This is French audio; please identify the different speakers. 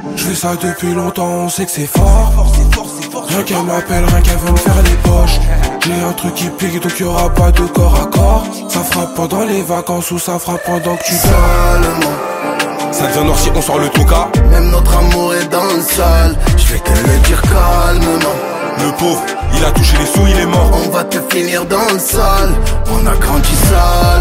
Speaker 1: Je fais ça depuis longtemps, on sait que c'est fort. Rien qu'elle m'appelle, rien qu'elle veut me faire les poches. J'ai un truc qui pique donc y'aura pas de corps à corps. Ça frappe pendant les vacances ou ça frappe pendant que tu dors.
Speaker 2: Seulement
Speaker 1: ça devient noir si on sort le touka.
Speaker 2: Même notre amour est dans le sale. Je vais te le dire calmement.
Speaker 1: Le pauvre, il a touché les sous, il est mort.
Speaker 2: On va te finir dans le sale. On a grandi sale.